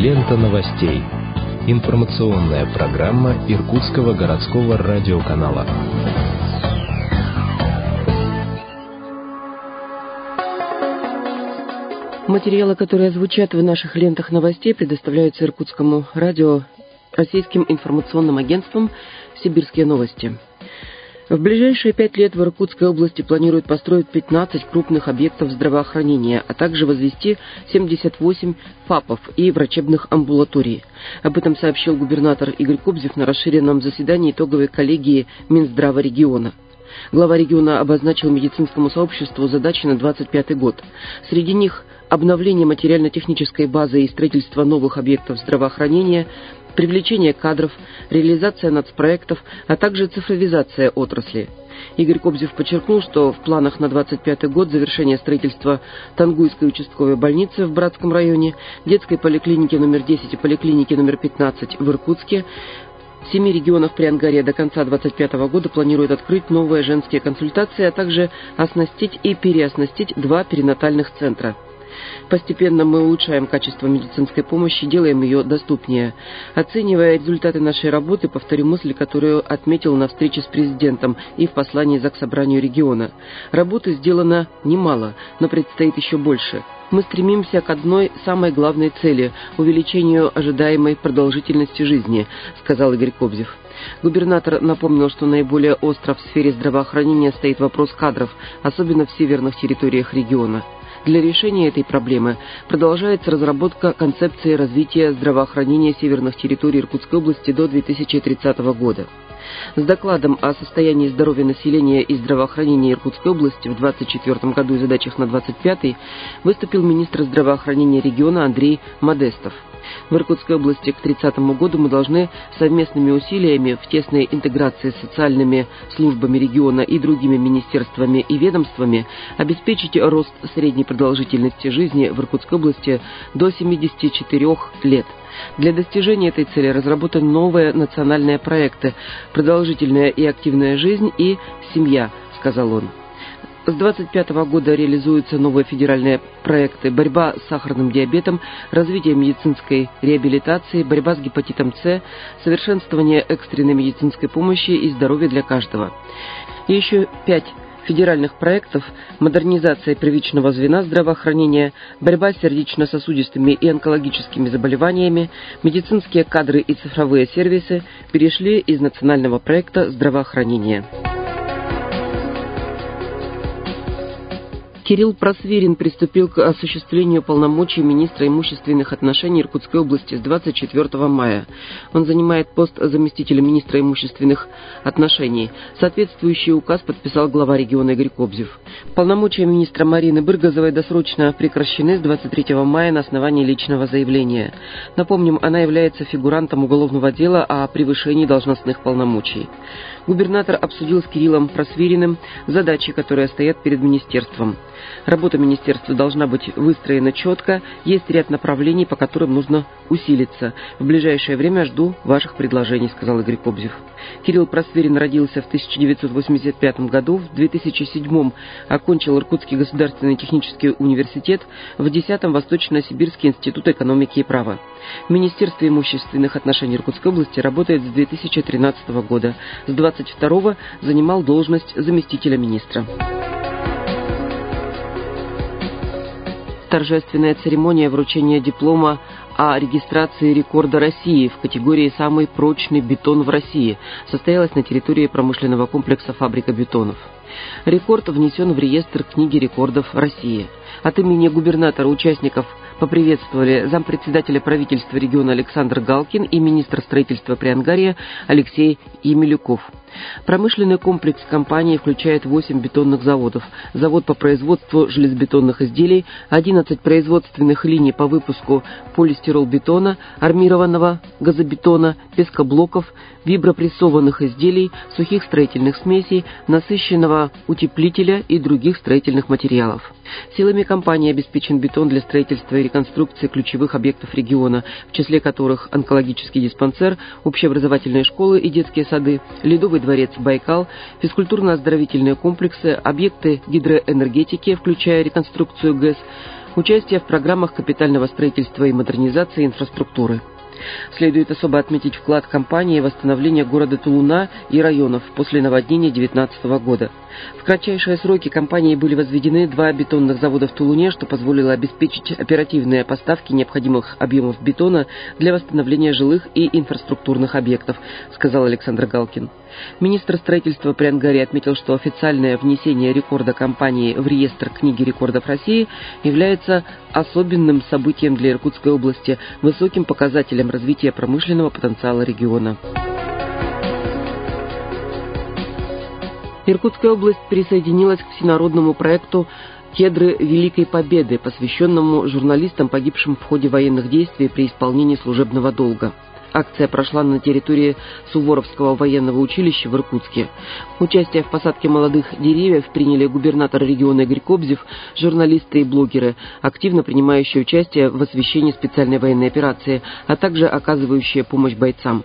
Лента новостей. Информационная программа Иркутского городского радиоканала. Материалы, которые звучат в наших лентах новостей, предоставляются Иркутскому радио российским информационным агентством «Сибирские новости». В ближайшие 5 лет в Иркутской области планируют построить 15 крупных объектов здравоохранения, а также возвести 78 ФАПов и врачебных амбулаторий. Об этом сообщил губернатор Игорь Кобзев на расширенном заседании итоговой коллегии Минздрава региона. Глава региона обозначил медицинскому сообществу задачи на 2025 год. Среди них обновление материально-технической базы и строительство новых объектов здравоохранения, привлечение кадров, реализация нацпроектов, а также цифровизация отрасли. Игорь Кобзев подчеркнул, что в планах на 2025 год завершение строительства Тангуйской участковой больницы в Братском районе, детской поликлиники номер 10 и поликлиники номер 15 в Иркутске. В 7 регионах Приангария до конца 2025 года планируют открыть новые женские консультации, а также оснастить и переоснастить 2 перинатальных центра. Постепенно мы улучшаем качество медицинской помощи, делаем ее доступнее. Оценивая результаты нашей работы, повторю мысль, которую отметил на встрече с президентом и в послании Заксобранию региона. Работы сделано немало, но предстоит еще больше. Мы стремимся к одной самой главной цели – увеличению ожидаемой продолжительности жизни, сказал Игорь Кобзев. Губернатор напомнил, что наиболее остро в сфере здравоохранения стоит вопрос кадров, особенно в северных территориях региона. Для решения этой проблемы продолжается разработка концепции развития здравоохранения северных территорий Иркутской области до 2030 года. С докладом о состоянии здоровья населения и здравоохранения Иркутской области в 2024 году и задачах на 2025 выступил министр здравоохранения региона Андрей Модестов. В Иркутской области к 30 году мы должны совместными усилиями в тесной интеграции с социальными службами региона и другими министерствами и ведомствами обеспечить рост средней продолжительности жизни в Иркутской области до 74 лет. Для достижения этой цели разработаны новые национальные проекты «Продолжительная и активная жизнь» и «Семья», сказал он. С 2025 года реализуются новые федеральные проекты «Борьба с сахарным диабетом», «Развитие медицинской реабилитации», «Борьба с гепатитом С», «Совершенствование экстренной медицинской помощи» и «Здоровье для каждого». И еще 5 федеральных проектов: модернизация первичного звена здравоохранения, борьба с сердечно-сосудистыми и онкологическими заболеваниями, медицинские кадры и цифровые сервисы перешли из национального проекта здравоохранения. Кирилл Просвирин приступил к осуществлению полномочий министра имущественных отношений Иркутской области с 24 мая. Он занимает пост заместителя министра имущественных отношений. Соответствующий указ подписал глава региона Игорь Кобзев. Полномочия министра Марины Быргазовой досрочно прекращены с 23 мая на основании личного заявления. Напомним, она является фигурантом уголовного дела о превышении должностных полномочий. Губернатор обсудил с Кириллом Просвириным задачи, которые стоят перед министерством. Работа министерства должна быть выстроена четко, есть ряд направлений, по которым нужно усилиться. В ближайшее время жду ваших предложений, сказал Игорь Кобзев. Кирилл Просвирин родился в 1985 году, в 2007 окончил Иркутский государственный технический университет, в 10-м Восточно-Сибирский институт экономики и права. В Министерстве имущественных отношений Иркутской области работает с 2013 года. С 22-го занимал должность заместителя министра. Торжественная церемония вручения диплома о регистрации рекорда России в категории «Самый прочный бетон в России» состоялась на территории промышленного комплекса «Фабрика бетонов». Рекорд внесен в реестр книги рекордов России. От имени губернатора участников поприветствовали зампредседателя правительства региона Александр Галкин и министр строительства Приангария Алексей Емелюков. Промышленный комплекс компании включает 8 бетонных заводов, завод по производству железобетонных изделий, 11 производственных линий по выпуску полистиролбетона, армированного газобетона, пескоблоков, вибропрессованных изделий, сухих строительных смесей, насыщенного утеплителя и других строительных материалов. Силами компании обеспечен бетон для строительства и реконструкции ключевых объектов региона, в числе которых онкологический диспансер, общеобразовательные школы и детские сады, Ледовый дворец «Байкал», физкультурно-оздоровительные комплексы, объекты гидроэнергетики, включая реконструкцию ГЭС, участие в программах капитального строительства и модернизации инфраструктуры. Следует особо отметить вклад компании в восстановление города Тулуна и районов после наводнения 2019 года. В кратчайшие сроки компанией были возведены 2 бетонных завода в Тулуне, что позволило обеспечить оперативные поставки необходимых объемов бетона для восстановления жилых и инфраструктурных объектов, сказал Александр Галкин. Министр строительства при Ангаре отметил, что официальное внесение рекорда компании в реестр книги рекордов России является особенным событием для Иркутской области, высоким показателем развития промышленного потенциала региона. Иркутская область присоединилась к всенародному проекту «Кедры Великой Победы», посвященному журналистам, погибшим в ходе военных действий при исполнении служебного долга. Акция прошла на территории Суворовского военного училища в Иркутске. Участие в посадке молодых деревьев приняли губернатор региона Игорь Кобзев, журналисты и блогеры, активно принимающие участие в освещении специальной военной операции, а также оказывающие помощь бойцам.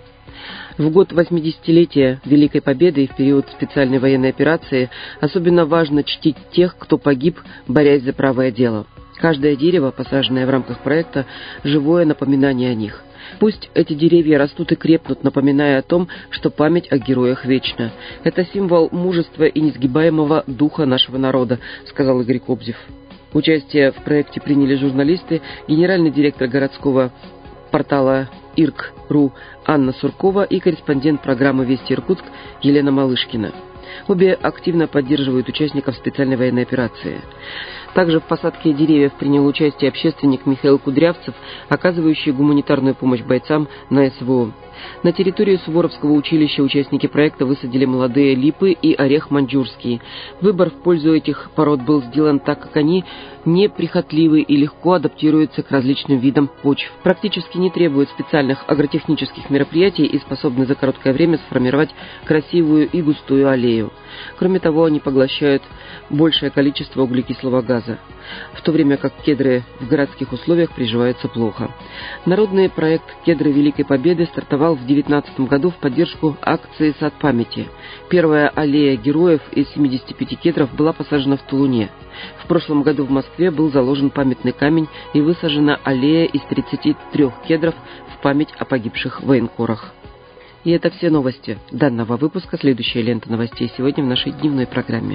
В год 80-летия Великой Победы и в период специальной военной операции особенно важно чтить тех, кто погиб, борясь за правое дело. Каждое дерево, посаженное в рамках проекта, живое напоминание о них. Пусть эти деревья растут и крепнут, напоминая о том, что память о героях вечна. Это символ мужества и несгибаемого духа нашего народа, сказал Игорь Кобзев. Участие в проекте приняли журналисты, генеральный директор городского портала Ирк.ру Анна Суркова и корреспондент программы «Вести Иркутск» Елена Малышкина. Обе активно поддерживают участников специальной военной операции. Также в посадке деревьев принял участие общественник Михаил Кудрявцев, оказывающий гуманитарную помощь бойцам на СВО. На территории Суворовского училища участники проекта высадили молодые липы и орех маньчжурский. Выбор в пользу этих пород был сделан так, как они неприхотливы и легко адаптируются к различным видам почв. Практически не требуют специальных агротехнических мероприятий и способны за короткое время сформировать красивую и густую аллею. Кроме того, они поглощают большее количество углекислого газа, в то время как кедры в городских условиях приживаются плохо. Народный проект «Кедры Великой Победы» стартовал в 2019 году в поддержку акции «Сад памяти». Первая аллея героев из 75 кедров была посажена в Тулуне. В прошлом году в Москве был заложен памятный камень и высажена аллея из 33 кедров в память о погибших военкорах. И это все новости данного выпуска. Следующая лента новостей сегодня в нашей дневной программе.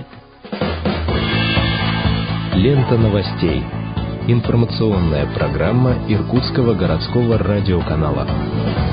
Лента новостей. Информационная программа Иркутского городского радиоканала.